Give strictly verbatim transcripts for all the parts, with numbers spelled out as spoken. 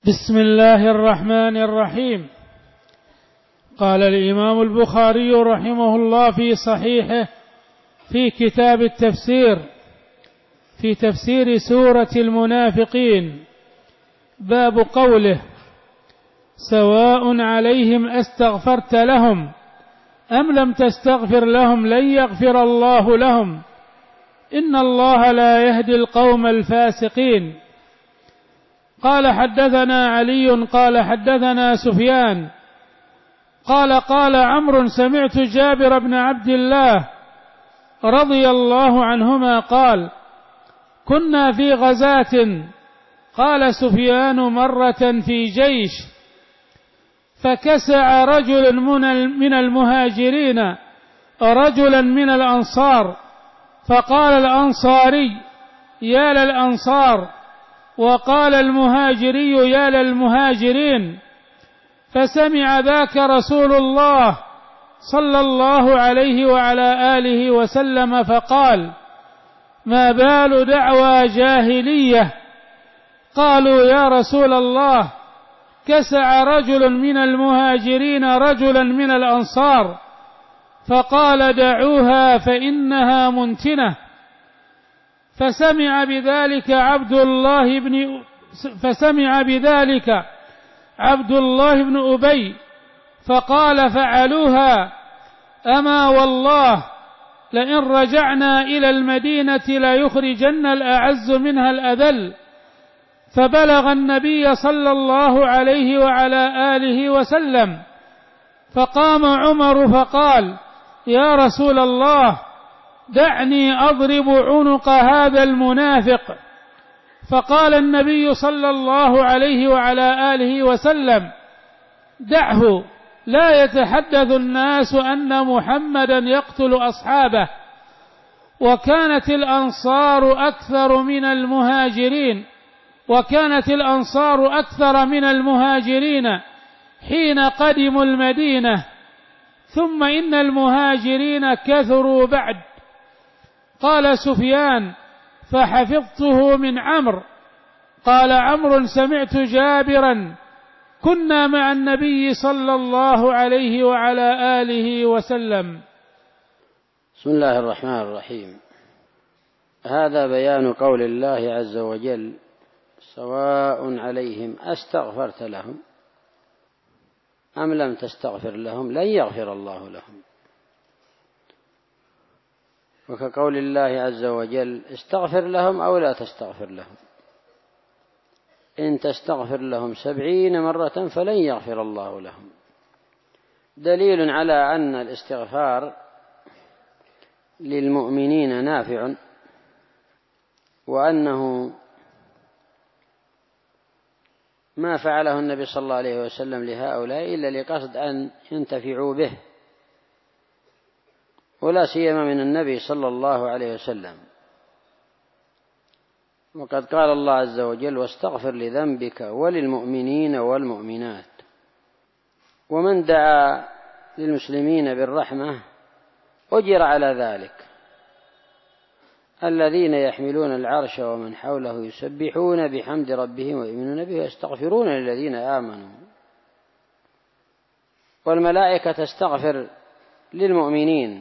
بسم الله الرحمن الرحيم. قال الإمام البخاري رحمه الله في صحيحه في كتاب التفسير في تفسير سورة المنافقين باب قوله: سواء عليهم أستغفرت لهم أم لم تستغفر لهم لن يغفر الله لهم إن الله لا يهدي القوم الفاسقين. قال حدثنا علي قال حدثنا سفيان قال قال عمرو سمعت جابر بن عبد الله رضي الله عنهما قال: كنا في غزاة، قال سفيان مرة في جيش، فكسع رجل من المهاجرين رجلا من الأنصار، فقال الأنصاري: يا للأنصار، وقال المهاجري: يا للمهاجرين. فسمع ذاك رسول الله صلى الله عليه وعلى آله وسلم فقال: ما بال دعوى جاهلية؟ قالوا: يا رسول الله، كسع رجل من المهاجرين رجلا من الأنصار. فقال: دعوها فإنها منتنة. فسمع بذلك عبد الله بن فسمع بذلك عبد الله بن أبي فقال: فعلوها، أما والله لئن رجعنا إلى المدينة ليخرجن الأعز منها الأذل. فبلغ النبي صلى الله عليه وعلى آله وسلم، فقام عمر فقال: يا رسول الله، دعني أضرب عنق هذا المنافق. فقال النبي صلى الله عليه وعلى آله وسلم: دعه، لا يتحدث الناس أن محمدا يقتل أصحابه. وكانت الأنصار أكثر من المهاجرين وكانت الأنصار أكثر من المهاجرين حين قدموا المدينة، ثم إن المهاجرين كثروا بعد. قال سفيان: فحفظته من عمرو. قال عمرو: سمعت جابرا: كنا مع النبي صلى الله عليه وعلى آله وسلم. بسم الله الرحمن الرحيم. هذا بيان قول الله عز وجل: سواء عليهم أستغفرت لهم أم لم تستغفر لهم لن يغفر الله لهم. وكقول الله عز وجل: استغفر لهم أو لا تستغفر لهم، إن تستغفر لهم سبعين مرة فلن يغفر الله لهم. دليل على أن الاستغفار للمؤمنين نافع، وأنه ما فعله النبي صلى الله عليه وسلم لهؤلاء إلا لقصد أن ينتفعوا به، ولا سيما من النبي صلى الله عليه وسلم. وقد قال الله عز وجل: واستغفر لذنبك وللمؤمنين والمؤمنات. ومن دعا للمسلمين بالرحمة أجر على ذلك. الذين يحملون العرش ومن حوله يسبحون بحمد ربهم ويؤمنون به ويستغفرون للذين آمنوا. والملائكة تستغفر للمؤمنين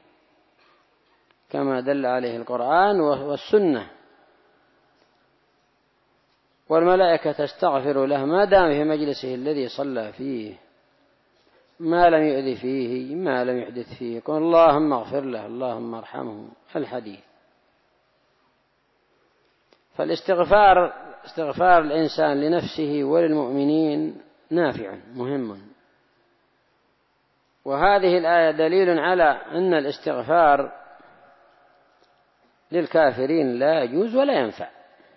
كما دل عليه القرآن والسنة، والملائكة تستغفر له ما دام في مجلسه الذي صلى فيه، ما لم يؤذي فيه، ما لم يحدث فيه. قل اللهم اغفر له، اللهم ارحمه، الحديث. فالاستغفار استغفار الإنسان لنفسه وللمؤمنين نافع مهم. وهذه الآية دليل على أن الاستغفار للكافرين لا يجوز ولا ينفع.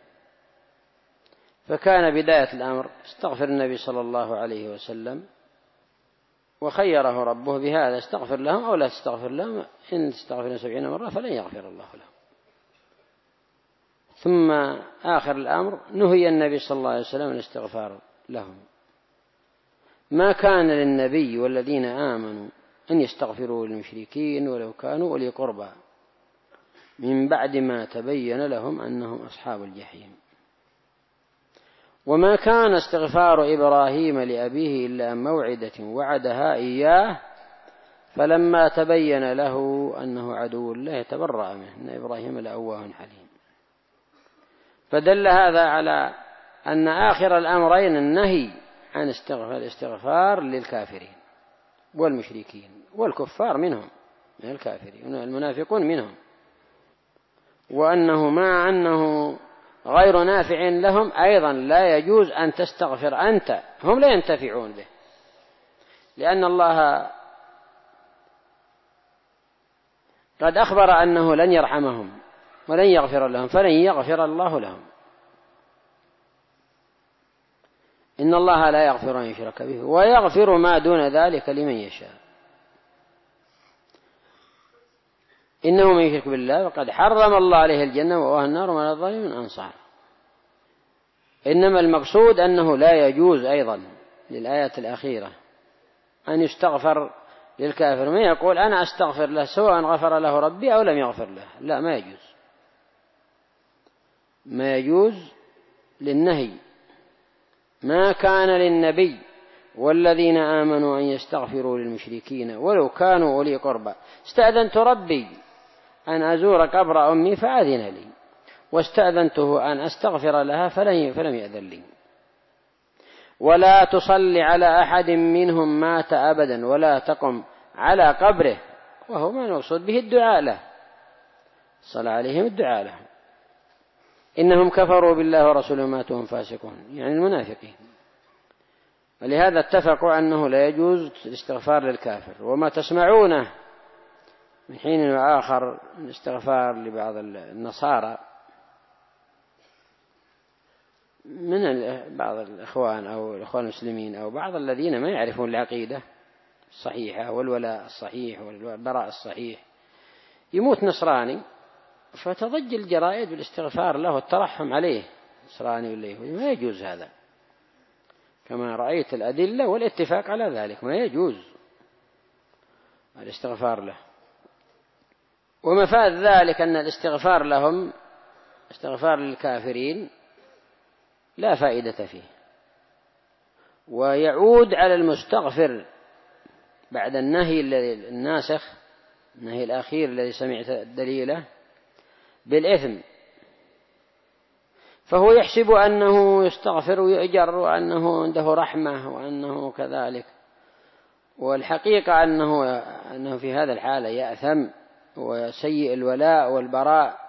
فكان بداية الأمر استغفر النبي صلى الله عليه وسلم، وخيره ربه بهذا: استغفر لهم أو لا تستغفر لهم، إن تستغفر سبعين مرة فلن يغفر الله لهم. ثم آخر الأمر نهي النبي صلى الله عليه وسلم الاستغفار لهم. ما كان للنبي والذين آمنوا أن يستغفروا للمشركين ولو كانوا أولي قربى من بعد ما تبين لهم أنهم أصحاب الجحيم. وما كان استغفار إبراهيم لأبيه إلا عن موعدة وعدها إياه فلما تبين له أنه عدو الله تبرأ منه إن إبراهيم لأواه حليم. فدل هذا على أن آخر الأمرين النهي عن الاستغفار للكافرين والمشركين والكفار منهم من الكافرين المنافقون منهم، وأنه مع أنه غير نافع لهم أيضا لا يجوز أن تستغفر أنت، هم لا ينتفعون به، لأن الله قد أخبر أنه لن يرحمهم ولن يغفر لهم، فلن يغفر الله لهم. إن الله لا يغفر أن يشرك به ويغفر ما دون ذلك لمن يشاء. إنه من يشرك بالله فقد حرم الله عليه الجنة ومأواه النار وما للظالمين من أنصار. إنما المقصود أنه لا يجوز أيضا للآيات الأخيرة أن يستغفر للكافر، ما يقول أنا أستغفر له سواء غفر له ربي أو لم يغفر له، لا، ما يجوز، ما يجوز للنهي. ما كان للنبي والذين آمنوا أن يستغفروا للمشركين ولو كانوا أولي قربى. استأذنت ربي أن أزور قبر أمي فأذن لي، واستأذنته أن أستغفر لها فلم يأذن لي. ولا تصلي على أحد منهم مات أبدا ولا تقم على قبره، وهو ما نقصد به الدعاء له، صلى عليهم الدعاء له. إنهم كفروا بالله ورسوله ماتوا هم فاسقون، يعني المنافقين. ولهذا اتفقوا أنه لا يجوز الاستغفار للكافر. وما تسمعونه من حين وآخر الاستغفار لبعض النصارى من بعض الإخوان أو الإخوان المسلمين أو بعض الذين ما يعرفون العقيدة الصحيحة والولاء الصحيح والبراء الصحيح، يموت نصراني فتضج الجرائد بالاستغفار له والترحم عليه، نصراني ولا يهودي، ما يجوز هذا، كما رأيت الأدلة والاتفاق على ذلك، ما يجوز الاستغفار له. ومفاد ذلك أن الاستغفار لهم استغفار للكافرين لا فائدة فيه، ويعود على المستغفر بعد النهي الناسخ، النهي الأخير الذي سمعت دليله بالإثم، فهو يحسب أنه يستغفر ويؤجر وأنه عنده رحمة وأنه كذلك، والحقيقة أنه, أنه في هذا الحال يأثم وسيء الولاء والبراء،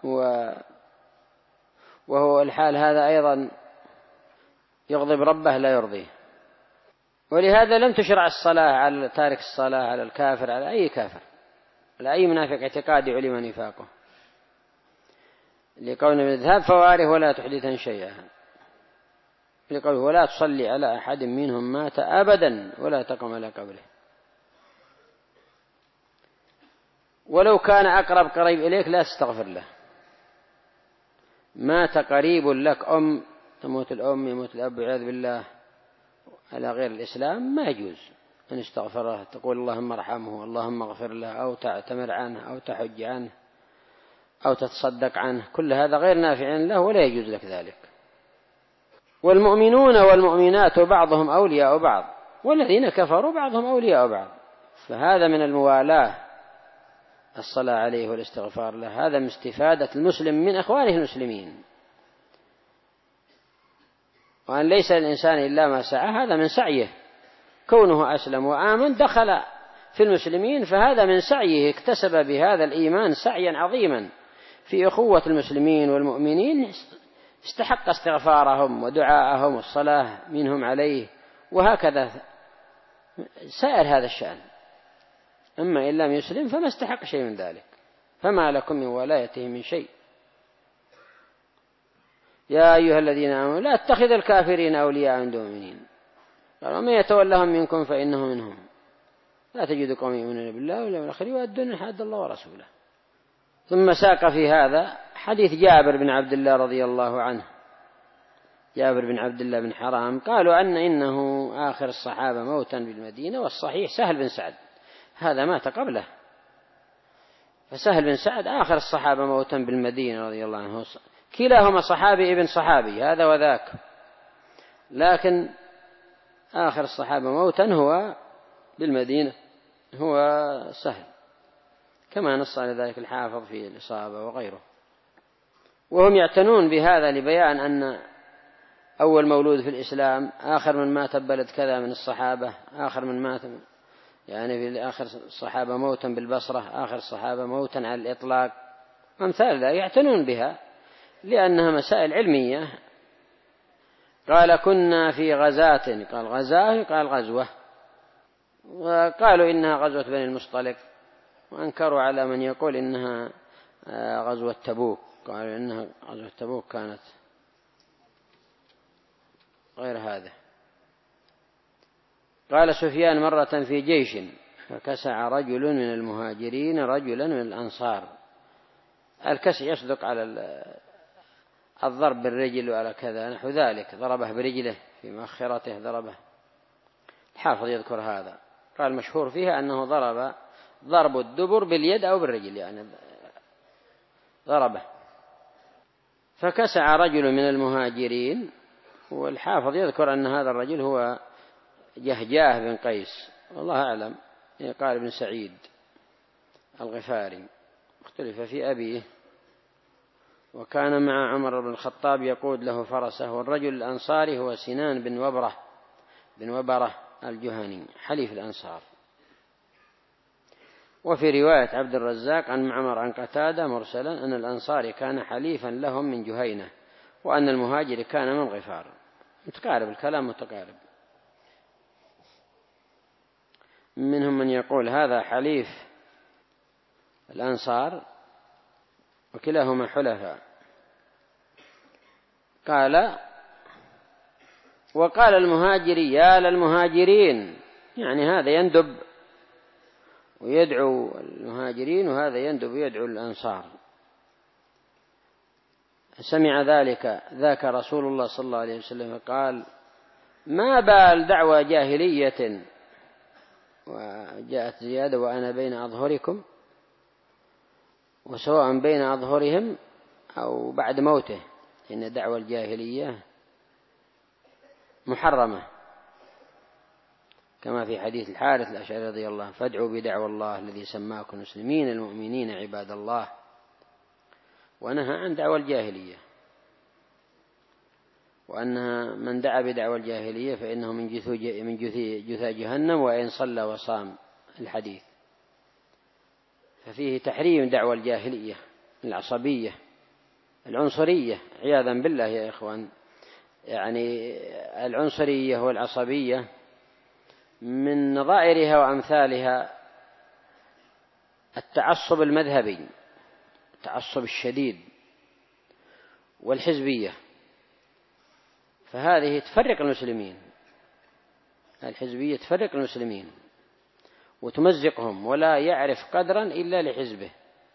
وهو الحال هذا أيضا يغضب ربه لا يرضيه. ولهذا لم تشرع الصلاة على تارك الصلاة على الكافر، على أي كافر، على أي منافق اعتقادي علم نفاقه، لقول من اذهب فواره ولا تحدثن شيئا، لقوله ولا تصلي على أحد منهم مات أبدا ولا تقم على قبره. ولو كان أقرب قريب إليك لا تستغفر له، مات قريب لك، أم تموت الأم يموت الأب والعياذ بالله على غير الإسلام، ما يجوز أن يستغفره، تقول اللهم ارحمه اللهم اغفر له أو تعتمر عنه أو تحج عنه أو تتصدق عنه، كل هذا غير نافع له ولا يجوز لك ذلك. والمؤمنون والمؤمنات بعضهم أولياء بعض والذين كفروا بعضهم أولياء بعض، فهذا من الموالاة الصلاة عليه والاستغفار له، هذا من استفادة المسلم من أخوانه المسلمين، وأن ليس الإنسان إلا ما سعى، هذا من سعيه، كونه أسلم وآمن دخل في المسلمين، فهذا من سعيه، اكتسب بهذا الإيمان سعيا عظيما في أخوة المسلمين والمؤمنين، استحق استغفارهم ودعاءهم والصلاة منهم عليه، وهكذا سائر هذا الشأن. أما إن لم يسلم فما استحق شيء من ذلك، فما لكم من ولايته من شيء. يا أيها الذين آمنوا لا تتخذ الكافرين أولياء من دون المؤمنين، قال ومن يتولهم منكم فإنه منهم، لا تجد قوم يؤمنون بالله واليوم الآخر يؤدون حد الله ورسوله. ثم ساق في هذا حديث جابر بن عبد الله رضي الله عنه، جابر بن عبد الله بن حرام، قالوا أن إنه آخر الصحابة موتا بالمدينة، والصحيح سهل بن سعد، هذا مات قبله، فسهل بن سعد آخر الصحابة موتا بالمدينة رضي الله عنه، كلاهما صحابي ابن صحابي، هذا وذاك، لكن آخر الصحابة موتا هو بالمدينة هو سهل، كما نص على ذلك الحافظ في الإصابة وغيره. وهم يعتنون بهذا لبيان أن أول مولود في الإسلام آخر من مات ببلد كذا من الصحابة، آخر من مات يعني في آخر الصحابة موتا بالبصرة، آخر الصحابة موتا على الإطلاق، أمثال لا يعتنون بها لأنها مسائل علمية. قال كنا في غزاة، قال غزاة قال غزوة، وقالوا إنها غزوة بني المصطلق، وأنكروا على من يقول إنها غزوة تبوك، قالوا إنها غزوة تبوك كانت غير هذا. قال سفيان مرة في جيش فكسع رجل من المهاجرين رجلا من الأنصار. الكسع يصدق على الضرب بالرجل وعلى كذا نحو ذلك، ضربه برجله في مؤخرته ضربه، الحافظ يذكر هذا، قال مشهور فيها أنه ضرب ضرب الدبر باليد أو بالرجل، يعني ضربه. فكسع رجل من المهاجرين، والحافظ يذكر أن هذا الرجل هو جهجاه بن قيس، والله أعلم، قال ابن سعيد الغفاري، اختلف في أبيه. وكان مع عمر بن الخطاب يقود له فرسه. والرجل الأنصاري هو سنان بن وبرة بن وبرة الجهني حليف الأنصار. وفي رواية عبد الرزاق عن معمر عن قتادة مرسلا أن الأنصاري كان حليفا لهم من جهينة، وأن المهاجر كان من غفار. متقارب الكلام متقارب. منهم من يقول هذا حليف الأنصار وكلاهما حلفاء. قال وقال المهاجري يا للمهاجرين، يعني هذا يندب ويدعو المهاجرين، وهذا يندب ويدعو الأنصار. سمع ذلك ذاك رسول الله صلى الله عليه وسلم قال ما بال دعوى جاهلية، وجاءت زيادة وأنا بين أظهركم، وسواء بين أظهرهم أو بعد موته، إن دعوى الجاهلية محرمة، كما في حديث الحارث الأشعري رضي الله عنه فادعوا بدعوى الله الذي سماكم مسلمين المؤمنين عباد الله، ونهى عن دعوى الجاهلية، وأنها من دعا بدعوى الجاهلية فإنه من من جثى جهنم وإن صلى وصام، الحديث. ففيه تحريم دعوى الجاهلية العصبية العنصرية عياذا بالله يا إخوان. يعني العنصرية والعصبية من نظائرها وأمثالها التعصب المذهبي، التعصب الشديد، والحزبية، فهذه تفرق المسلمين. الحزبية تفرق المسلمين وتمزقهم، ولا يعرف قدرا إلا لحزبه،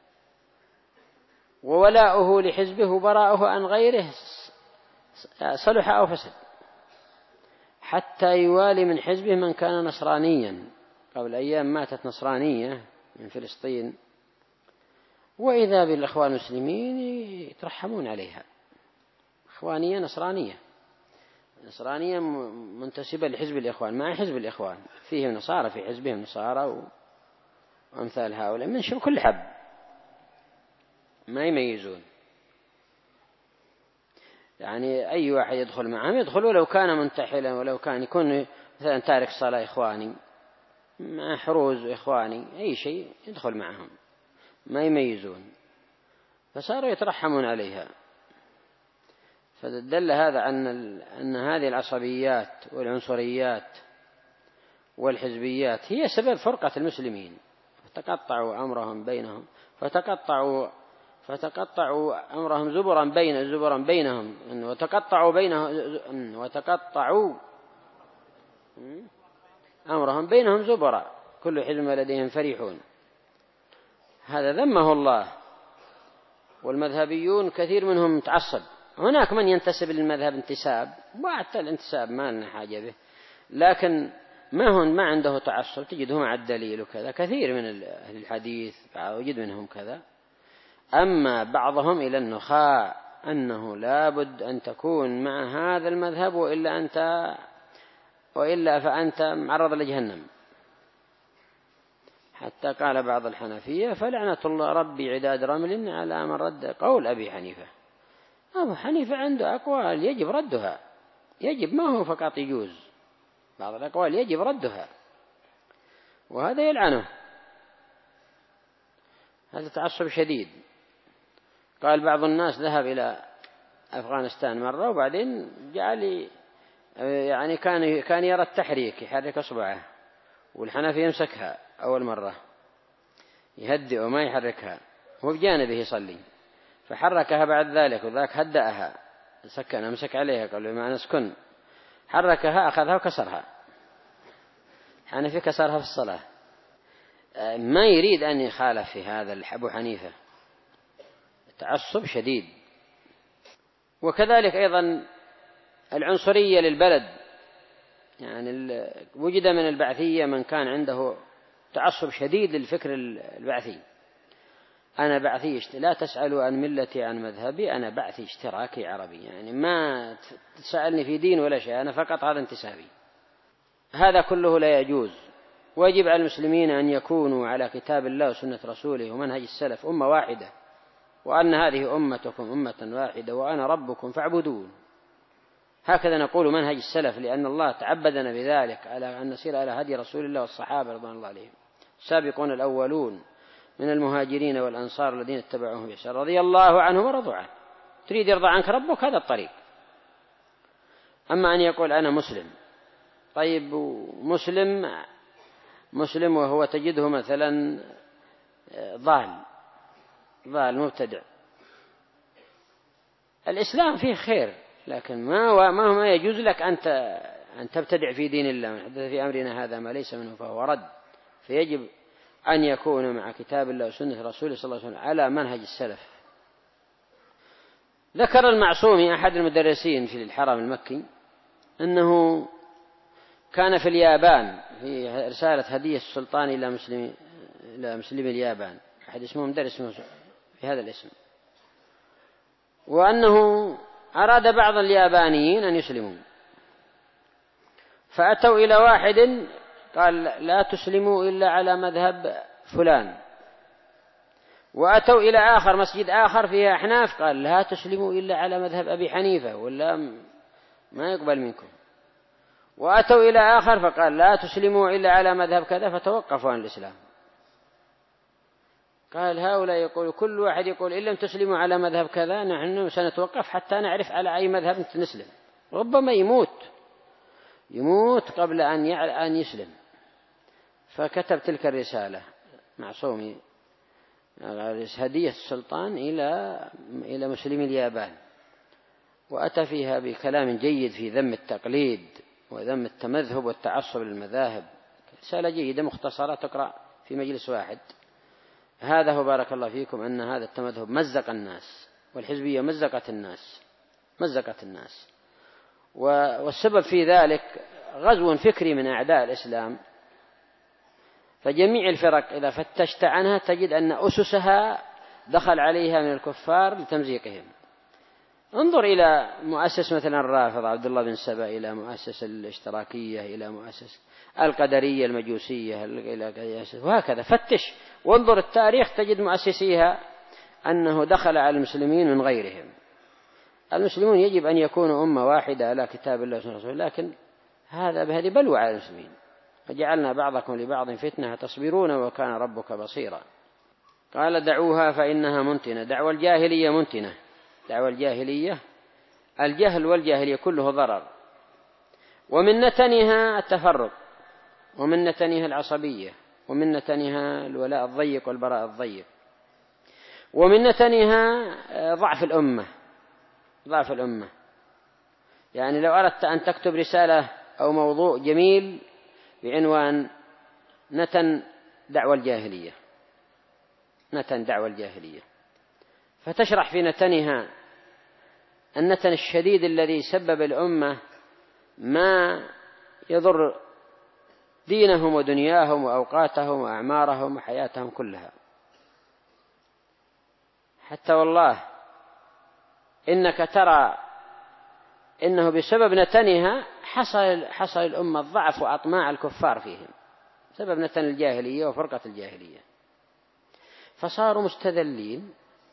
وولاؤه لحزبه وبراؤه عن غيره صلح أو فسد، حتى يوالي من حزبه من كان نصرانيا. قبل أيام ماتت نصرانية من فلسطين، وإذا بالإخوان المسلمين يترحمون عليها، إخوانية نصرانية نصرانية منتسبة لحزب الإخوان، مع حزب الإخوان فيهم نصارى، في حزبهم نصارى وأمثال هؤلاء من شو كل حب، ما يميزون. يعني أي واحد يدخل معهم يدخل، ولو كان منتحلا، ولو كان يكون مثلا تارك صلاة إخواني، مع حروز إخواني، أي شيء يدخل معهم، ما يميزون، فصاروا يترحمون عليها. فدل هذا عن أن هذه العصبيات والعنصريات والحزبيات هي سبب فرقة المسلمين، فتقطعوا أمرهم بينهم فتقطعوا فتقطعوا أمرهم زبرا بين زبرا بينهم وتقطعوا بينهم وتقطعوا أمرهم بينهم زبرا كل حزب لديهم فرحون. هذا ذمه الله. والمذهبيون كثير منهم متعصب، هناك من ينتسب للمذهب انتساب، وحتى الانتساب ما لنا حاجة به، لكن ما هو ما عنده تعصب، تجده مع الدليل وكذا. كثير من أهل الحديث وجد منهم كذا. أما بعضهم إلى النخاع أنه لا بد أن تكون مع هذا المذهب، وإلا أنت وإلا فأنت معرض لجهنم. حتى قال بعض الحنفية: فلعنة الله ربي عداد رمل على من رد قول أبي حنيفة. أبو حنيفة عنده أقوال يجب ردها، يجب، ما هو فقط يجوز، بعض الأقوال يجب ردها، وهذا يلعنه. هذا تعصب شديد. قال بعض الناس ذهب إلى أفغانستان مرة، وبعدين جعل يعني كان كان يرى التحريك، يحرك أصبعه، والحنفي يمسكها أول مرة يهدئ وما يحركها، هو بجانبه يصلي، فحركها بعد ذلك، وذاك هدأها سكن، أمسك عليها، قال له ما نسكن، حركها أخذها وكسرها. حنفي كسرها في الصلاة. ما يريد أن يخالف في هذا أبو حنيفة، تعصب شديد. وكذلك أيضا العنصرية للبلد، يعني وجد من البعثية من كان عنده تعصب شديد للفكر البعثي. أنا بعثي، لا تسألوا عن ملتي عن مذهبي، أنا بعثي اشتراكي عربي، يعني ما تسألني في دين ولا شيء، أنا فقط هذا انتسابي. هذا كله لا يجوز. ويجب على المسلمين أن يكونوا على كتاب الله وسنة رسوله ومنهج السلف أمة واحدة، وأن هذه أمتكم أمة واحدة وأنا ربكم فاعبدون. هكذا نقول منهج السلف، لأن الله تعبدنا بذلك على أن نسير على هدي رسول الله والصحابة رضوان الله عليهم، السابقون الأولون من المهاجرين والأنصار الذين اتبعوهم بإحسان رضي الله عنهم ورضوا عنه. تريد يرضى عنك ربك، هذا الطريق. أما أن يقول أنا مسلم، طيب مسلم مسلم وهو تجده مثلا ضال ضال مبتدع. الإسلام فيه خير، لكن ما ما ما يجوز لك أنت أن تبتدع في دين الله. من حدث في أمرنا هذا ما ليس منه فهو رد. فيجب أن يكون مع كتاب الله وسنة رسوله صلى الله عليه وسلم على منهج السلف. ذكر المعصومي أحد المدرسين في الحرم المكي أنه كان في اليابان في رسالة هدية السلطان إلى مسلمي إلى مسلمي اليابان، أحد اسمه مدرس في هذا الاسم، وأنه أراد بعض اليابانيين أن يسلموا، فأتوا إلى واحد قال لا تسلموا إلا على مذهب فلان، وأتوا إلى آخر مسجد آخر فيها أحناف قال لا تسلموا إلا على مذهب أبي حنيفة ولا ما يقبل منكم، وأتوا إلى آخر فقال لا تسلموا إلا على مذهب كذا، فتوقفوا عن الإسلام. قال هؤلاء يقول كل واحد يقول إن لم تسلموا على مذهب كذا نحن سنتوقف حتى نعرف على أي مذهب نسلم. ربما يموت يموت قبل أن أن يسلم. فكتب تلك الرسالة معصومي هدية السلطان إلى إلى مسلمي اليابان، وأتى فيها بكلام جيد في ذم التقليد وذم التمذهب والتعصب للمذاهب. رسالة جيدة مختصرة تقرأ في مجلس واحد. هذا هو بارك الله فيكم أن هذا التمذهب مزق الناس، والحزبية مزقت الناس مزقت الناس والسبب في ذلك غزو فكري من أعداء الإسلام. فجميع الفرق إذا فتشت عنها تجد أن أسسها دخل عليها من الكفار لتمزيقهم. انظر إلى مؤسس مثلا الرافض عبد الله بن سبأ، إلى مؤسس الاشتراكية، إلى مؤسس القدرية المجوسية، وهكذا فتش وانظر التاريخ تجد مؤسسيها أنه دخل على المسلمين من غيرهم. المسلمون يجب أن يكونوا أمة واحدة على كتاب الله وسنة رسوله، لكن هذا بهذه بلوى على المسلمين. وجعلنا بعضكم لبعض فتنة تصبرون وكان ربك بصيرا. قال دعوها فإنها منتنة. دعوة الجاهلية منتنة. دعوة الجاهلية الجهل والجاهلية كله ضرر، ومن نتنها التفرق، ومن نتنها العصبية، ومن نتنها الولاء الضيق والبراء الضيق، ومن نتنها ضعف الأمة ضعف الأمة. يعني لو أردت أن تكتب رسالة أو موضوع جميل بعنوان نتن دعوة الجاهلية نتن دعوة الجاهلية فتشرح في نتنها النتن الشديد الذي سبب الأمة ما يضر دينهم ودنياهم وأوقاتهم وأعمارهم وحياتهم كلها. حتى والله إنك ترى إنه بسبب نتنها حصل, حصل الأمة ضعف وأطماع الكفار فيهم، سبب نتن الجاهلية وفرقة الجاهلية، فصاروا مستذلين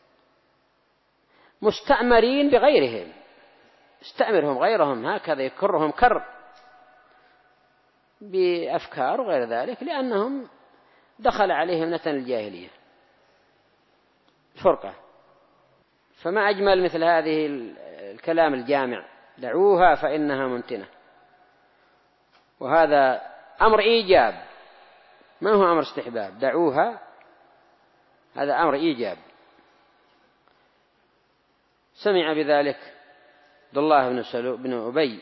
مستأمرين بغيرهم، استأمرهم غيرهم هكذا يكرهم كر بأفكار وغير ذلك، لأنهم دخل عليهم نتن الجاهلية فرقة. فما أجمل مثل هذه الكلام الجامع: دعوها فإنها منتنة. وهذا أمر إيجاب، ما هو أمر استحباب. دعوها هذا أمر إيجاب. سمع بذلك عبد الله بن سلول بن أبي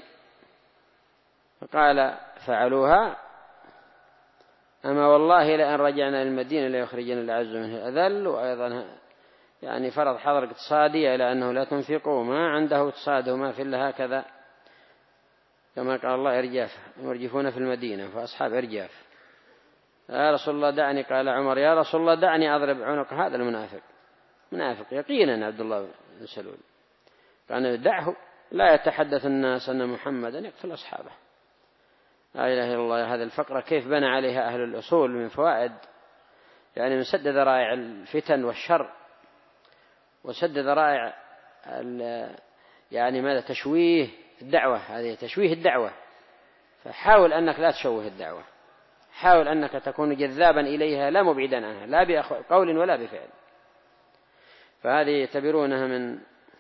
فقال: فعلوها أما والله لأن رجعنا للمدينة ليخرجنا الأعز منه الأذل. وأيضا يعني فرض حظر اقتصادي إلى أنه لا تنفقوا ما عنده اقتصاد وما في إلا هكذا، كما قال الله: إرجاف يرجفون في المدينة، فأصحاب إرجاف. يا رسول الله دعني، قال عمر: يا رسول الله دعني أضرب عنق هذا المنافق. منافق يقينا عبد الله بن سلول، قال: دعه لا يتحدث الناس أن محمدا يقتل أصحابه. لا إله إلا الله. هذه الفقرة كيف بنى عليها أهل الأصول من فوائد، يعني من سد ذرائع الفتن والشر، وسد ذرائع يعني ماذا تشويه الدعوة. هذه تشويه الدعوة، فحاول أنك لا تشوه الدعوة، حاول أنك تكون جذابا إليها لا مبعدا عنها، لا بقول ولا بفعل. فهذه يعتبرونها من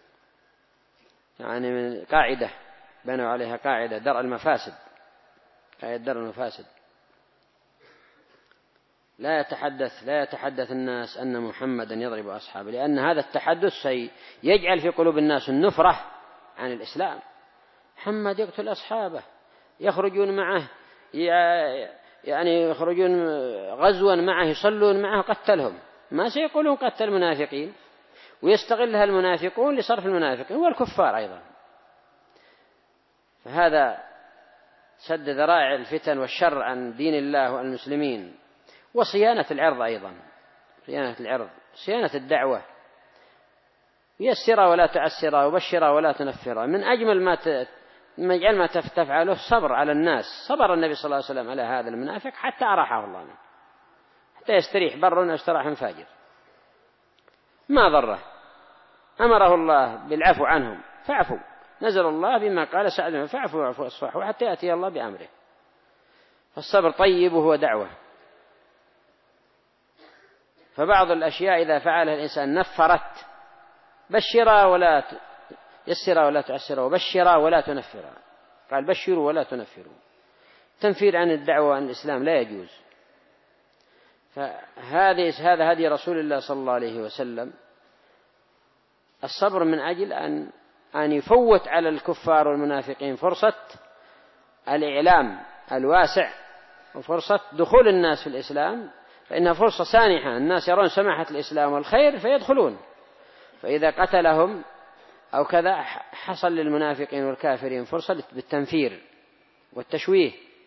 يعني من قاعدة بنوا عليها قاعدة درء المفاسد، قاعدة درء المفاسد. لا يتحدث لا يتحدث الناس أن محمدا يضرب أصحابه، لأن هذا التحدث سيجعل في قلوب الناس النفرة عن الإسلام. محمد يقتل أصحابه، يخرجون معه يعني يخرجون غزوا معه، يصلون معه، قتلهم. ما سيقولون قتل المنافقين، ويستغلها المنافقون لصرف المنافقين والكفار أيضا. فهذا سد ذرائع الفتن والشر عن دين الله والمسلمين، وصيانة العرض أيضا، صيانة العرض، صيانة الدعوة، يسر ولا تعسر، وبشر ولا تنفر. من أجمل ما ت... من أجمل ما تفعله صبر على الناس. صبر النبي صلى الله عليه وسلم على هذا المنافق حتى أراحه الله منه، حتى يستريح بر ويستراح من فاجر، ما ضره. أمره الله بالعفو عنهم فاعفوا، نزل الله بما قال سعد: فاعفوا وعفوا واصفحوا حتى يأتي الله بأمره. فالصبر طيب وهو دعوة. فبعض الأشياء إذا فعلها الإنسان نفرت: بشرا ولا ت... يسرا ولا تعسرا، وبشرا ولا تنفرا. قال: بشروا ولا تنفروا. تنفير عن الدعوة عن الإسلام لا يجوز. فهذه هذا هدي رسول الله صلى الله عليه وسلم، الصبر من أجل أن أن يفوت على الكفار والمنافقين فرصة الإعلام الواسع وفرصة دخول الناس في الإسلام، فإنها فرصة سانحة. الناس يرون سماحة الإسلام والخير فيدخلون، فإذا قتلهم أو كذا حصل للمنافقين والكافرين فرصة بالتنفير والتشويه.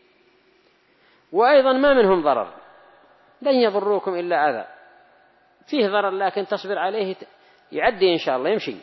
وأيضا ما منهم ضرر، لن يضروكم إلا أذى. فيه ضرر لكن تصبر عليه يعدي إن شاء الله، يمشي.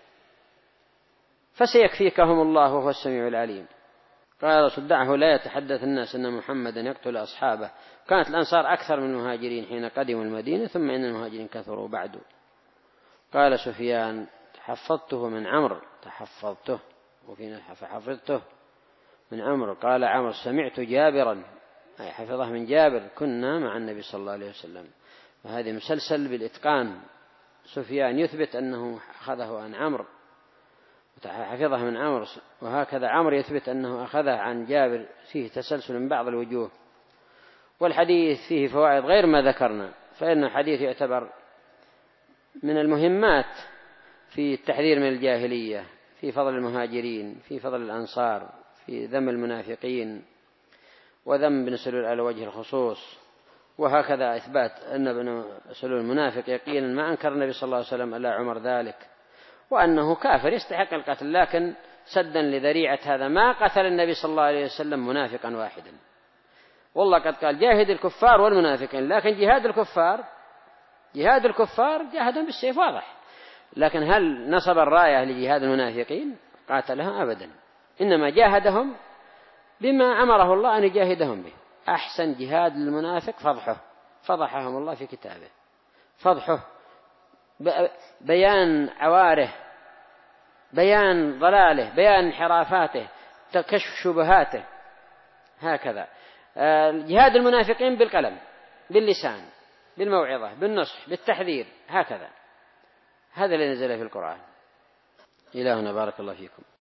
فسيكفيكهم الله وهو السميع العليم. قال رسول: دعه لا يتحدث الناس أن محمدا يقتل أصحابه. كانت الأنصار أكثر من المهاجرين حين قدموا المدينة، ثم إن المهاجرين كثروا بعد. قال سفيان: تحفظته من عمرو، تحفظته وفي فحفظته من عمرو. قال عمرو: سمعت جابرا، أي حفظه من جابر: كنا مع النبي صلى الله عليه وسلم. وهذا مسلسل بالإتقان. سفيان يثبت أنه أخذه عن عمرو حفظه من عمرو، وهكذا عمرو يثبت أنه أخذه عن جابر. فيه تسلسل من بعض الوجوه، والحديث فيه فوائد غير ما ذكرنا. فإن الحديث يعتبر من المهمات في التحذير من الجاهلية، في فضل المهاجرين، في فضل الأنصار، في ذم المنافقين وذم ابن سلول على وجه الخصوص. وهكذا إثبات أن ابن سلول المنافق يقينا ما أنكر النبي صلى الله عليه وسلم على عمر ذلك، وأنه كافر يستحق القتل، لكن سدا لذريعة هذا ما قتل النبي صلى الله عليه وسلم منافقا واحدا. والله قد قال: جاهد الكفار والمنافقين. لكن جهاد الكفار جهاد الكفار جاهدهم بالسيف واضح، لكن هل نصب الراية لجهاد المنافقين؟ قاتلهم أبدا، إنما جاهدهم بما أمره الله أن يجاهدهم به. أحسن جهاد للمنافق فضحه، فضحهم الله في كتابه، فضحه، بيان عواره، بيان ضلاله، بيان انحرافاته، كشف شبهاته، هكذا. جهاد المنافقين بالقلم، باللسان، بالموعظة، بالنصح، بالتحذير، هكذا. هذا اللي نزل في القرآن. إلهنا بارك الله فيكم.